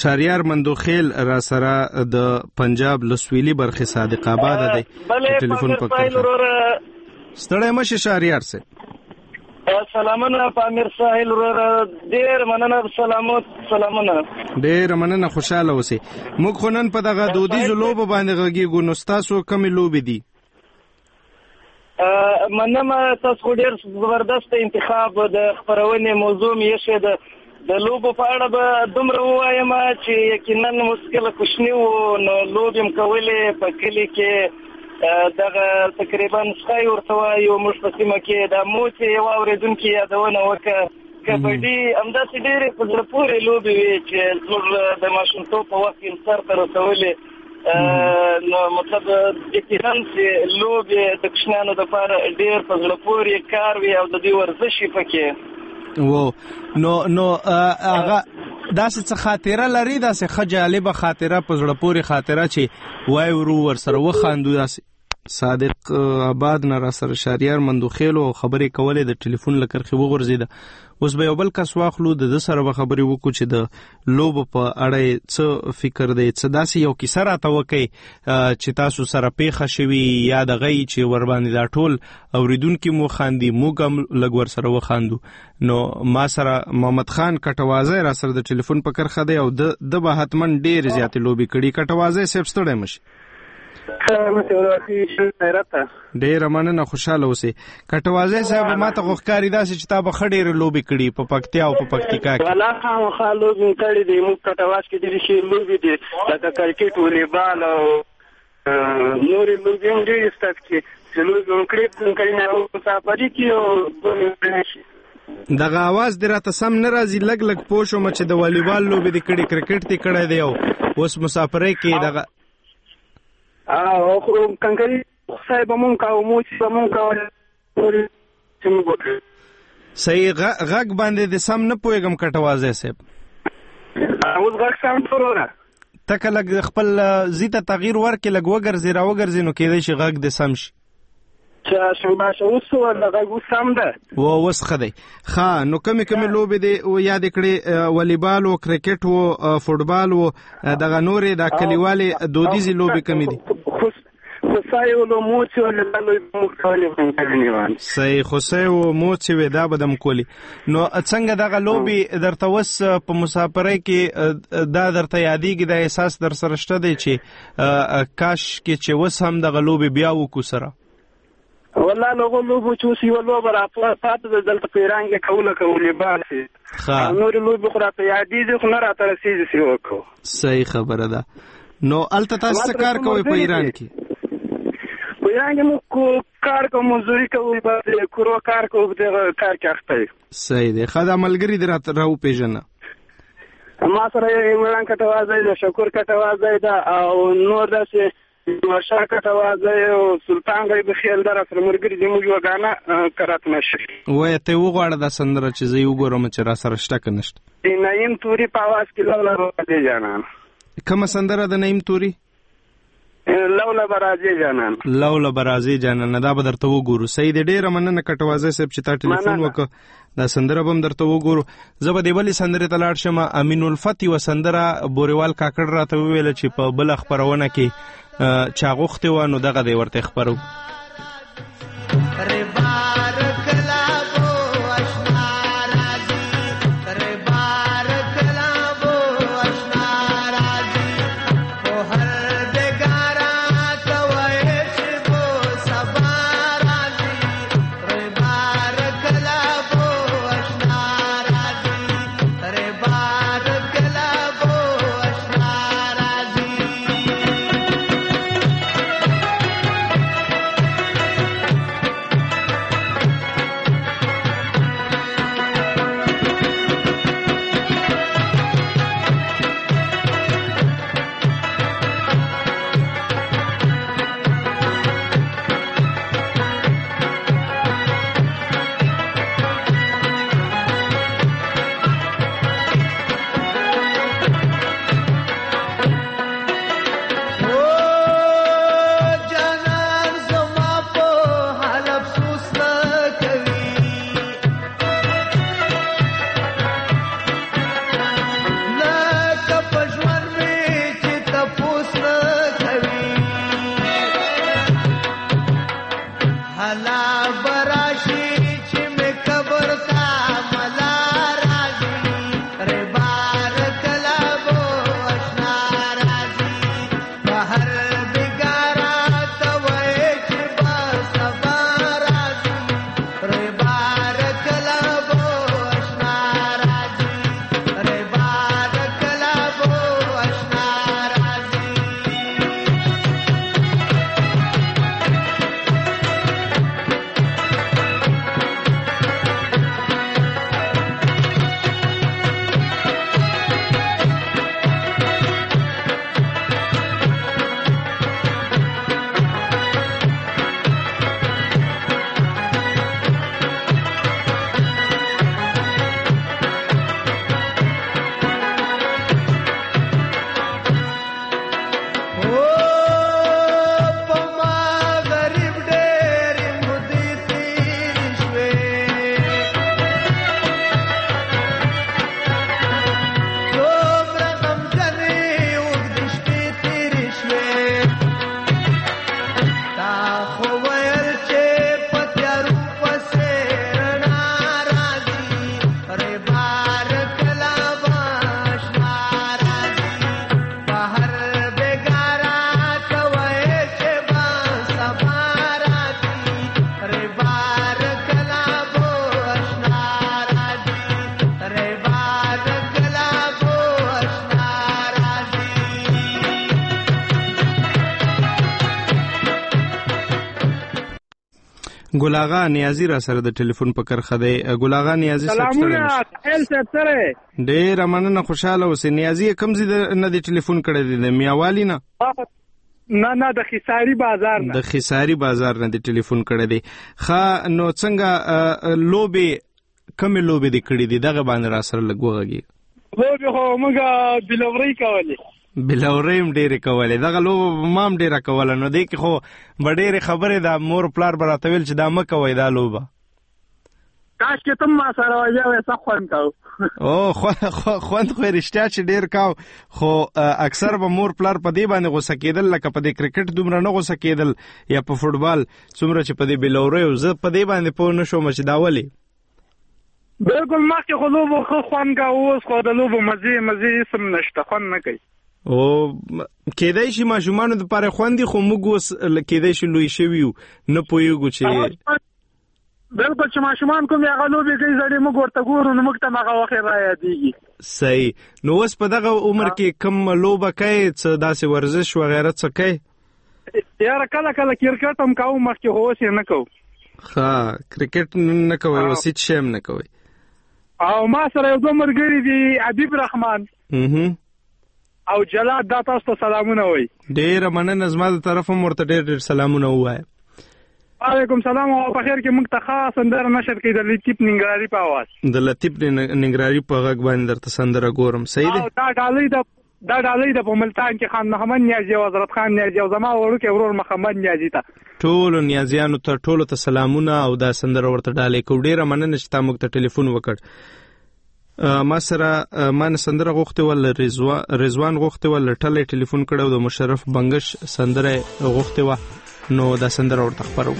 شهریار مندوخیل را سره د پنجاب لسویلی برخه صادق آباد دی ټلیفون پکړه. ستړی مشه شهریار سه. سلامونه پامیر ساحل ورور، ډیر مننه. سلامونه ډیر مننه، خوشاله اوسئ. موږ خو نن په دغه دودیزو لوبو باندې غږیږو، نو ستاسو کومې لوبې دي؟ مننه، تاسو ډیر زبردست انتخاب د خبرونې موضوع میشه ده. د لوبو په اړه به دومره ووایم چې یقینا مشکل کوشنی و، نو لوبې هم کولې په کلي کې دغه تقریبا سخی ورته وایو موږ په سیمه کې د موچې یو اورېدونکي یادونه وکړه. کبډي همداسې ډېرې په زړه پورې لوبې وې چې زموږ د ماشومتوب په وخت کې سرته رسولې. نو مطلب یقینا چې لوبې د کوچنیانو دپاره ډېر په زړه پورې کار وي او د دوی ورزش یې پکې و. نو هغه داسې څه خاطره لري، داسې ښه جالبه خاطره په زړه پورې خاطره چې وای ورو ورسره وخاندو؟ داسې صادق آباد نه را سره شهریار مندوخیل او خبرې کولې، د ټلیفون له کرښې وغورځېده. اوس به یو بل کس واخلو، د ده سره به خبرې وکړو چې د لوبو په اړه څه فکر دی، څه داسې یو کیسه راته وکړئ چې تاسو سره پیښه شوي یا دغه چې ورباندې دا ټول اورېدونکي مو خاندي، موږ هم لږ ورسره وخاندو. نو ما سره محمد خان کټوازی را سره د ټلیفون په کرښه دی او د به حتما ډېرې زیاتې لوبې کړي. کټوازی صاحب ستړی مشي؟ ډېره مننه، خوشاله اوسئ. کټوازی صاحب ما ته خو ښکاري داسې چې تا به ښه ډېرې لوبې کړي په پکتیا او په پکتیکا کې. والله خامخا لوبې کړي دي. موږ کټواز کې ډېرې ښې لوبې دي لکه کرکټ، والیبال او نورې لوبې هم ډېرې سته چې لوبې هم کړي نه او مسافري کې او دغه اواز دې راته سم نه راځي. لږ پوه شوم چې د والیبال لوبې دې کړي، کرکټ دې کړی دی او اوس مسافرۍ کې دغه کنکري صاحب مونږ کاو موچ مونږ کاو. صحیح غږ باندې د سم نه پوهېږم کټوازی صاحب. اوس غږ سم پروره تکه لږ خپل زی ته تغییر ورکې، لږ وګرځې را وګرځې، نو کېدای شي غږ د سم شي. اوس سم ده و اوس ښه دی. ښه، نو کومې لوبې دې یادې کړې؟ والیبال و، کرکټ و، فوټبال و، دغه نورې د کلیوالې دودیزې لوبې کومې دي؟ صحیح، خوسۍ و موچې وې دا به دم کولې. نو څنګه دغه لوبې درته اوس په مسافرۍ کې دا درته یادېږي؟ دا احساس در سره شته دی چې کاش کې چې اوس هم دغه لوبې بیا وکړو سره؟ والله لوګو لوبو چې یو لوبه را پاتې دلته پیران کې کولې باسي. نور لوبو خو راته یادېږي خو نه راته رسېږي چې وکړو. صحیح خبره ده. نو هلته تاسو څه کار کوئ په ایران کې؟ په ایران کې موږ کار کوو، مزدوري کوو، کورو کار کوو، دغه کار کې اخته یو. صحیح دی. ښه، دا ملګري دې راته راوپېژنه. ما سره عمران کټوازی ده، شکور کټوازی ده او نور داسې مشا کټوازی او سلطان غیب خیل در سره ملګري دي. موږ یوه ګانا کرات نشي وایه ته وغواړه دا سندره چې زه یې وګورم چې را سره شته که نشته. د نعیم توري په اواز کې لوله برازي جانان. کومه سندره د نعیم توري؟ لوله برازي جانان. لوله برازي جانان، دا به درته وګورو. صحیح دی، ډېره مننه کټوازی صاحب چې تا ټلیفون وکړه. دا سندره به هم درته وګورو. زه به دې بلې سندرې ته لاړ شم. امین الفت یوه سندره بوریوال کاکړ راته وویله چې په بله خپرونه کې چا غوښتې وه، نو دغه دی ورته خپرو. ګل آغا نیازي را سره د ټلیفون په کرخه دی. ګل آغا نیازي سلامونه ال سره ډېر مننه خوشاله اوسې. نیازي کوم ځای نه دی ټلیفون کړی دی؟ د میاوالی نه؟ نه د خساری بازار نه. د خساری بازار نه دی ټلیفون کړی دی. ښه نو څنګه لوبې کومې لوبې دې کړې دي دغه باندې را سره لږ وغږېږي. لوبې خو موږ بلورۍ کولې. بلورۍ هم ډېرې کولې. دغه لوبه ما هم ډېره کوله. نو دې کې خو به ډېرې خبرې د مور پلار به راته ویل چې دا مه کوئ دا لوبه. کاشکې ته ما سره وای بیا څه خوند کوو. خوند خو یې رښتیا چې ډېر کاو، خو اکثر به مور پلار په دې باندې غوسه کېدل لکه په دې کرکټ دومره نه غوسه کېدل یا په فوټبال څومره چې په دې بلوریو. زه په دې باندې پوه نه شوم چې دا ولې. بالکل مخکې خو لوبو ښه خوند کوو، اوس خو د لوبو مزې اسم نشته، خوند نه کوي. او کېدای شي ماشومانو دپاره خوند دي، خو موږ اوس کېدای شي لوی شوي یو نه پوهېږو چې بالکل چې ماشومان کوم هغه لوبې کوي زړې موږ ورته ګورو نو موږ ته هغه وخت را یادېږي. صحیح. نو اوس په دغه عمر کې کوم لوبه کوئ؟ څه داسې ورزش وغیره څه کوئ؟ یاره کله کله کرکټ هم کوو، مخکې خو اوس یې نه کوو. ښه کرکټ نه کوئ؟ اوس هېڅ شی هم نه کوئ؟ او ما سره یو دوه ملګري دي، حبیب رحمان او جلاد، دا تاسو ته سلامونه وایي. ډېره مننه. زما د طرف هم ورته ډېر ډېر سلامونه ووایه. وعلیکم سلام. او په خیر کې موږ ته خاص سندره نشر کوي د لطیف ننګرهاري په اواز. د لطیف ننګرهاري په غږ باندې درته سندره ګورم. صحیح دی. دا ډالۍ د په ملتان کې خان محمد نیازي او حضرت خان نیازي او زما وړوکی ورور محمد نیازي ته، ټولو نیازیانو ته ټولو ته سلامونه او دا سندره ورته ډالۍ کوو. ډېره مننه چې تا موږ ته ټلیفون وکړ. ما سره ما نه سندره غوښتې وه، رضوان غوښتې وه، لټلی ټلیفون کړی او د مشرف بنګش سندره غوښتې وه، نو دا سندره ورته خپرو.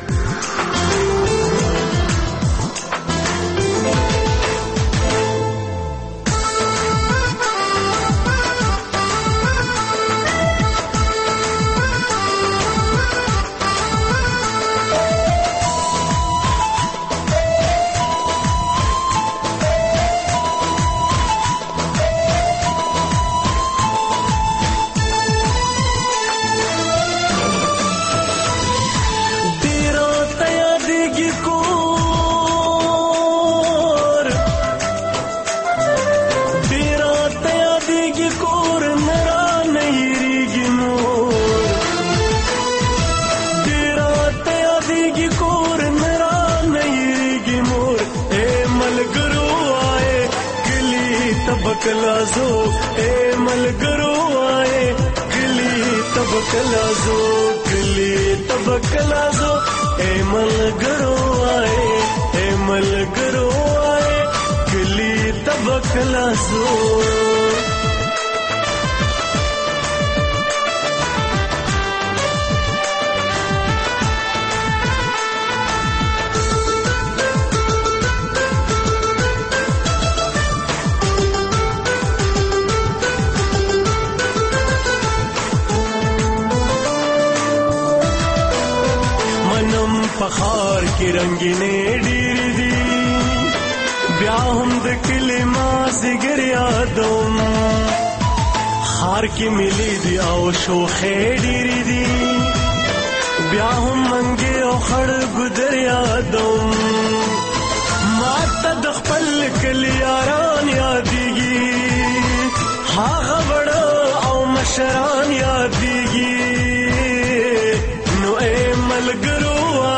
پخار کی رنگینې ډېرې دي، بیا هم د کلي مازدیګر یادوم، ښار کې ملي دي او شوخې ډېرې دي، بیا هم منګې او خړ ګودر یادوم، ما ته د خپل کلي یاران یادېږي، هغه وړه او مشران یادېږي، نو ای ملګرو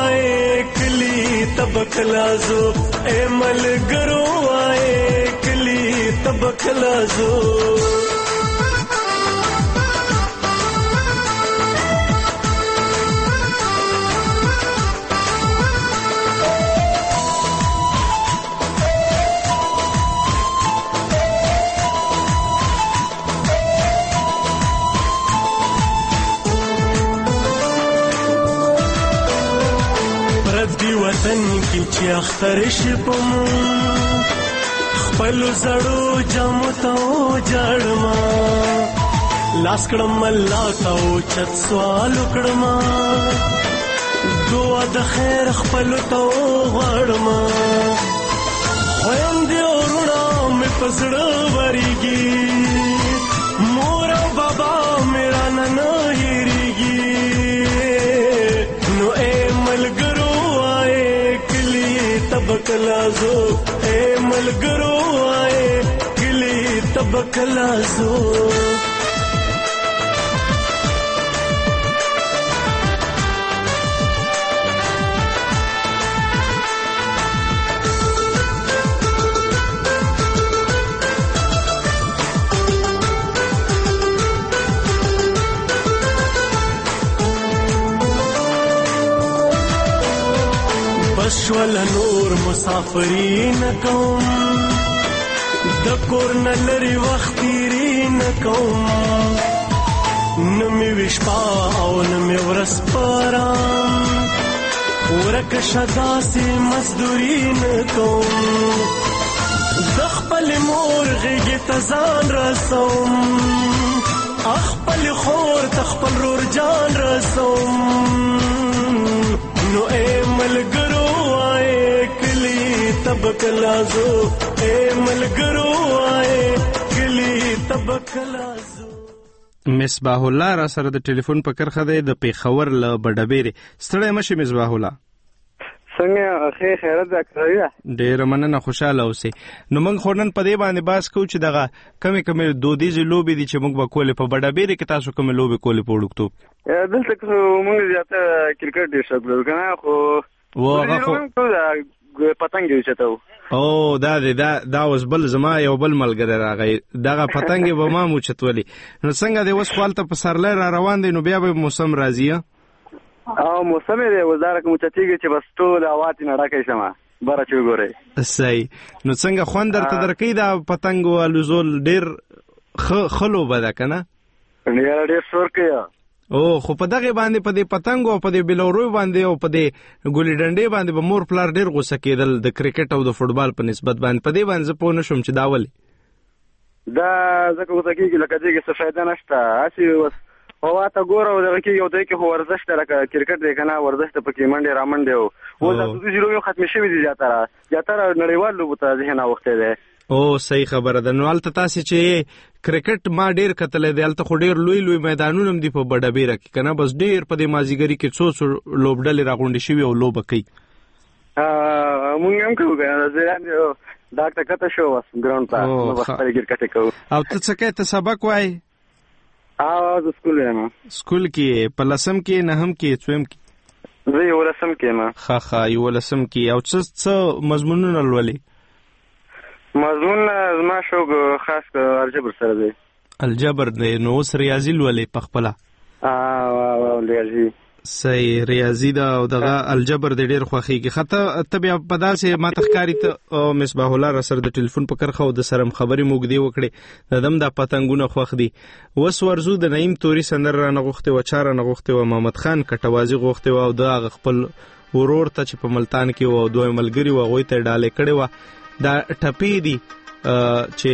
تبکلازو، اے ملګرو آئے کلی تبکلازو. وطن کی چې اختر شپم خپل زړو جامو ته جړما لاس کړم الله ته چت سوال کړم دعا د خیر خپل ته غړما خويندې ورونه مې پسړه وريږي مور او بابا میرا نه هېریږي نو اے ملګرو کلازو اے ملګرو آئے کلی تب کلازو بشول نور مسافرین کوم د کور نلری وخت تیرین کوم نمی وشپا او نمی ورس پارام ورک شدا سی مزدورین کوم دخپل مور غیگی تزان رسوم اخپل خور تخپل رور جان رسوم نو اے ملګرو آئے کلی تب کلازو اے ملګرو آئے کلی تب کلازو. مصباح الله را سره د ټلیفون په کرخه دی د پیښور له بډبېرې. ستړی مشې مصباح الله. څنګه خیرت ده کوي؟ ډېره مننه، خوشاله اوسئ. نو موږ خو نن په دې باندې بحث کوو چې دغه کمې دودیزې لوبې دي چې موږ به کولې په بډبېرې کې. تاسو کومې لوبې کولې په وړوکتوب؟ دلته موږ زیاته کرکټ ډېر شوق لرو که نه، خو پتنګ یې اوچتو. او دا اوس بل زما یو بل ملګری راغی، دغه پتنګ یې به ما هم اوچتولې. نو څنګه دی اوس خو هلته په سرلی را روان دی، نو بیا به موسم راځي؟ او موسم یې دی اوس دا رقم اوچتېږي چې بس ټول هوا ترې نه ډکه شمه بره چې وګورئ. صحیح. نو څنګه خوند درته درکوي دا پتنګ الوزول؟ ډېر ښه لوبه ده که نه؟ ډېر شور کوي. او خو په دغه باندې په دې پتنګ او په دې بلوروي باندې او په دې ګولي ډنډې باندې به مور پلار ډېر غوسه کېدل د کرکټ او د فوټبال په نسبت باندې. په دې باندې زه پوه نه شوم چې دا ولې دا ځکه غوسه کېږي لکه دې کې څه فایده نشته. هسې اوس هوا ته ګوره او دغه کېږي او دې کې خو ورزش دی لکه کرکټ دی که نه، ورزش ته پکې منډې رامنډې او اوس دا دودیزې لوبې ختمې شوي دي زیاتره نړیوال لوبو ته ذهن اوښتی دی. او صحیح خبره ده. نو هلته تاسې چې کرکټ ما ډېر کتلی دی، هلته خو ډېر لوی میدانونه هم دي په بډبېره کې که نه؟ بس ډېر په دې مازدیګري کې څو لوبډلې راغونډې شوي او لوبه کوي. مونږ هم کوو که نه، زیران دا ته کته شو بس ګراونډ ته خپلې کرکټ کوو. او ته څه کوې؟ ته سبق وایې؟ زه سکول یم. سکول کې په لسم کې، نهم کې، څویم کې؟ زه 11 کې یم. ښه 11 کې. او څه مضمونونه لولې؟ مضمون زما شوق خاص الجبر سره دی. الجبر دی. نو اوس ریاضي لولې په خپله؟ ریاضي. صحیح، ریاضي ده او دغه الجبر دی ډېر خوښېږي. ښه ته بیا په داسې ماته ښکاري ته مصباح الله را سره د ټلیفون په کرښه او د سره م خبرې مو اوږدې وکړې، د دم دا پتنګونه خوښ دي. اوس ورځو د نعیم توري سندره رانه غوښتې وه، چا رانه غوښتې وه؟ محمد خان کټوازي غوښتې وه او د هغه خپل ورور ته چې په ملتان کې وه او دوی ملګري وه هغوی ته یې ډالۍ کړې وه. دا ټپې دي چې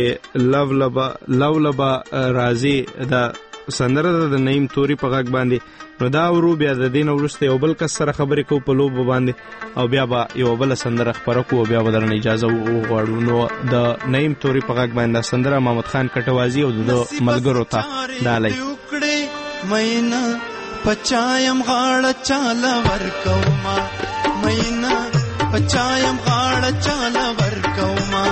لو لبا راځي، دا سندره ده د نعیم توري په غږ باندې. نو دا ورو بیا د دې نه وروسته یو بل کس سره خبرې کوو په لوبو باندې او بیا به یو بله سندره خپره کوو او بیا به درنه اجازه وغواړو. نو د نعیم توري په غږ باندې دا سندره محمد خان کټوازي او د ملګرو ته ډالۍ. مینا پچایم غاړه چاله ورکوما، مینا پچایم غاړه چاله ورکوما،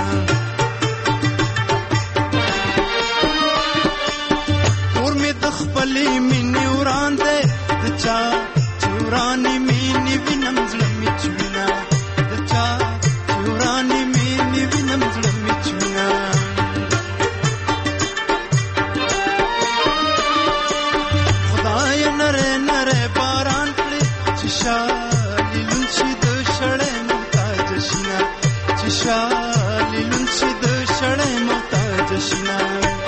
اور می د خپلې مینې وران دی د چا چې ورانې مینې وینم زړه مې چوینه، د چا چې ورانې مینې وینم زړه مې چوینه. خدای نری نری باران کړي چې شالې لونشي د شړې محتاج شینه، چې شالې لونشي د شړې محتاج شینه.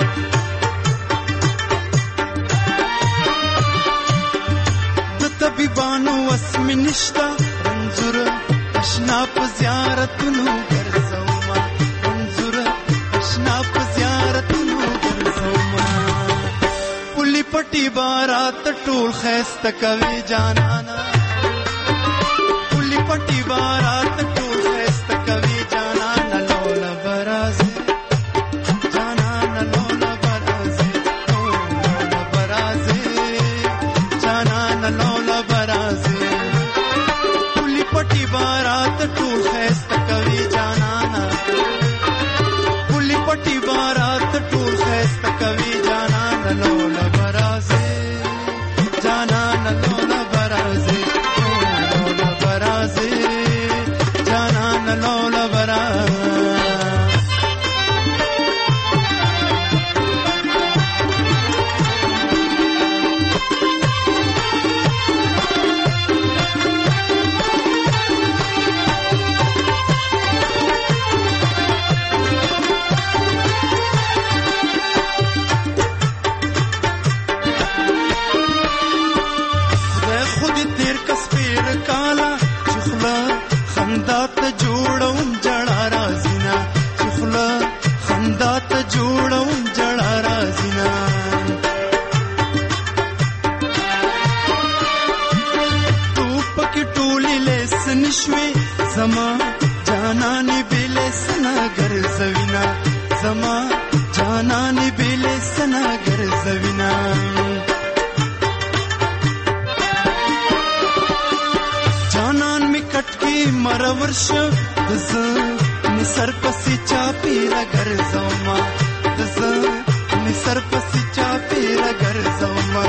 د طبيبانو وسمې نشته رنځور اشنا په زیارتونو ګرځوما، رنځور اشنا په زیارتونو ګرځوما. پولی پټي بارات ټول خسته کوي جانانا، پولی پټي بارات ټول خسته کوي جانانا. لولا برازي جانانا، لولا برازي، لولا برازي جانانا، لولا برازي. پولی پټي بارات ټول خسته سنا ګرځوینا جانان می کټکی مرور شو دز نسر پسې چا پیرا ګرځوما دز نسر پسې چا پیرا ګرځوما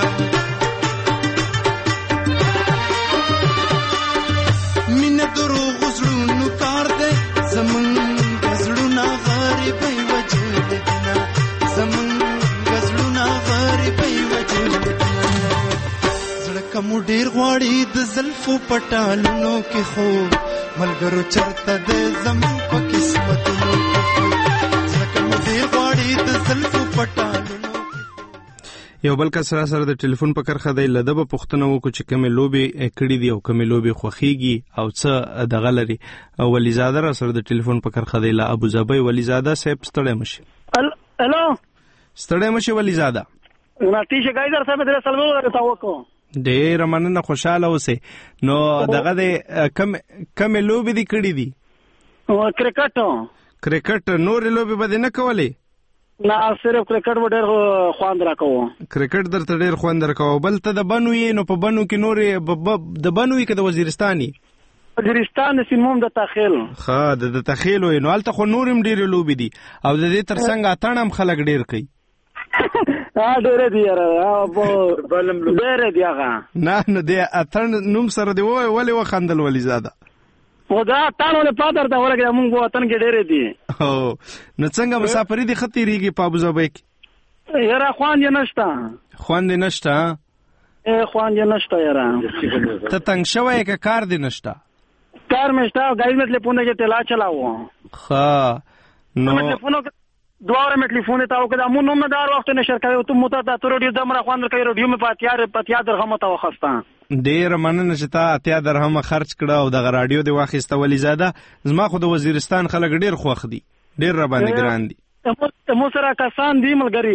مين دروغ زړونو کار دې زمون غزړونا غریبې وجدنا زمون غزړونا غریبې وجدنا زړه کوم ډیر غواړي د زلفو پټالونو کې خو ملګرو چرته د زمون په قسمتونو زړه کوم ډیر غواړي د زلفو پټالونو. یو بل کس را سره د ټلیفون په کرخه دی لده به پوښتنه وکړو چې کومې لوبې کړي دي او کومې لوبې خوښیږي او څه دغه لري. ولیزاده را سره د ټلیفون په کرخه دی له ابوظبي. ولیزاده صاحب ستړی مشي. الو ستړی مشي ولیزاده. ناتیشه ګایدر صاحب درې سلمو ورته وکړو. ډېر مننه خوشاله اوسې. نو دغه د کومې لوبې دي کړي دي؟ کرکټ نورې لوبې به دې نه کولې؟ نه صرف کرکټ و ډېر خوند راکوه. کرکټ درته ډېر خوند راکوه. بل ته د بنو یې نو په بنو کې نورې د بنو یې که د وزیرستان یې؟ وزیرستان د سینموم د تخیل. ښه د تخیل وې نو هلته خو نور هم ډېرې لوبې دي او د دې تر څنګ اتڼ هم خلک ډېر کوي. ډېرې دي یاره ډېرې دي هغه. نه نو د اتڼ نوم سره دې ووایه ولې وخندل ولیزاده؟ خو دا اتڼ ولې پاتر ته ورکړه مونږ په وطن کې ډېرې دي. نو څنګه مسافري دې ښه تېرېږي په ابوظبي کې؟ یاره خوند یې نشته. خوند یې نشته؟ خوند یې نشته یاره. ته تنګ شوی که کار دې نشته؟ کار مې شته ګاډي مې تلیفون کې ټیلا چلاوه. ښه نو دواره مې ټلیفون ته وکړه مونږ نوم نه دار وخت نشر کوي ته مو ته ریډیو دمره خوند کوي ریډیو مې پاتیا درهم ته وخسته. ډېر مننه چې تا 80 درهم خرج کړه او دغه رادیو دې واخیسته ولیزاده. زما خو د وزیرستان خلک ډېر خوښ دي ډېر را باندې ګران دي. مو سره کسان دي ملګري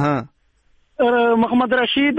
محمد رشید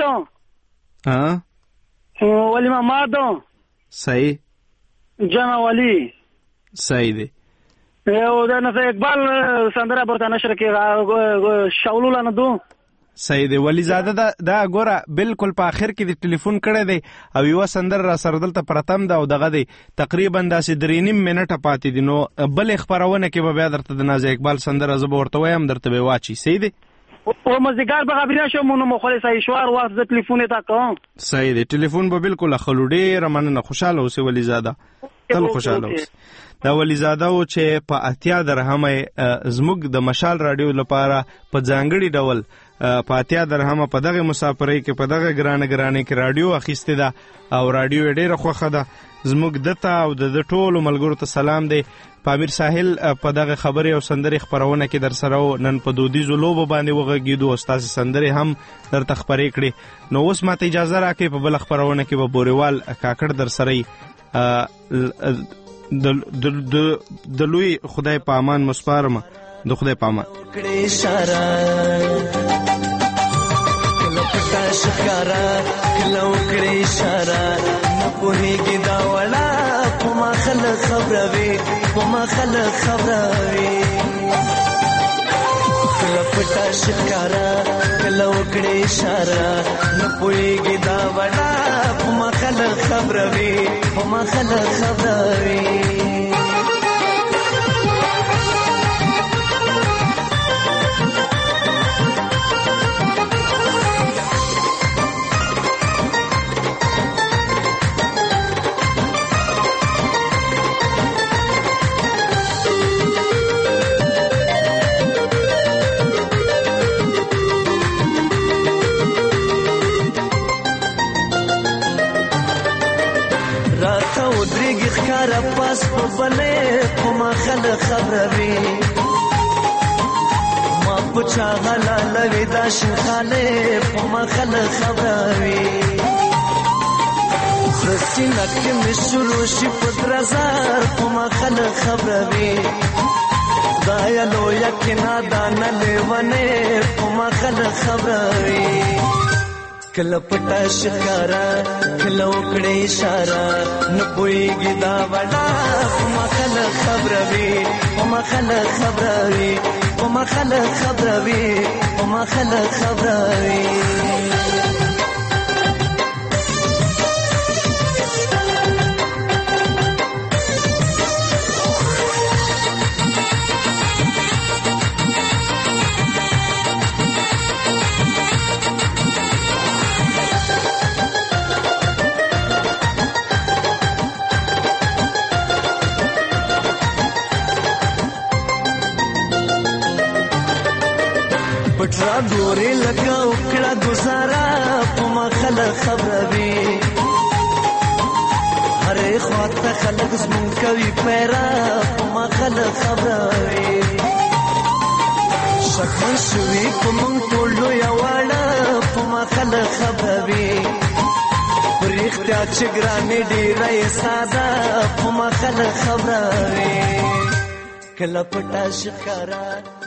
ولی محمد صحیح جمع ولی صحیح دی او دا نه اقبال سندره برته نشر کې شاولو نه دو صحیح دی. ولیزاده دا ګوره بالکل په آخر کې د ټلیفون کړی دی او یوه سندره را سره دلته پرتم ده او دغه دی تقریبا داسې 3.5 منټه پاتې دي. نو بلې خپرونه کې به بیا درته د نازیه اقبال سندره زه به ورته وایم درته به واچي. صحیح دی او مزدګار به خبریا شو مونږ مخالص ایشوار وخت د ټلیفون ته کوم. صحیح دی ټلیفون به بالکل خلو ډېر مننه خوشاله اوسې ولیزاده تل خوشاله اوسې. دا ولیزاده و چې په 80 درهم زموږ د مشال رادیو لپاره په ځانګړي ډول په 80 درهم په دغه مسافرۍ کې په دغه ګرانه کې رادیو اخیستې ده او رادیو ډېره خوښه ده. زموږ دته او د ټولو ملګرو ته سلام دی. پامیر ساحل په دغه خبرې او سندرې خپرونه کې در سره نن په دودیزو لوبو باندې وغږېدو او ستاسې سندرې هم درته خپرې کړې. نو اوس ماته اجازه راکړئ په بله خپرونه کې به بورېوال کاکړ در سره د لوی خدای په امان مسپارم. د خدای په امان. شکارا کلو کړي اشاره نه پوهیږي دا وړا په ما خلک خبروي کلپټا شکارا کلو کړي اشاره نه پوهیږي دا وړا په ما خلک خبروي پاس په بلې په ما خلک خبروي ما په چا غلا لوي دا شنخاله په ما خلک خبروي خرسینه کې مې شروع شي په درزار په ما خلک خبروي دا یلو یقینا دا نه لیونه په ما خلک خبروي کلپټا شکارا کلو کړي اشاره نه پويږي دا وړا ما خلک خبروي په ما خلک خبروي پټرا ګورې لکه وکړه ګزاره په ما خلک خبروي هرې خواته خلک زمونږ کوي پیره په ما خلک خبروي شکمن شوي په موږ ټول لویه واړه په ما خلک خبروي په رښتیا چې ګرانې ډېره یې ساده په ما خلک خبروي کله پټه ښکاره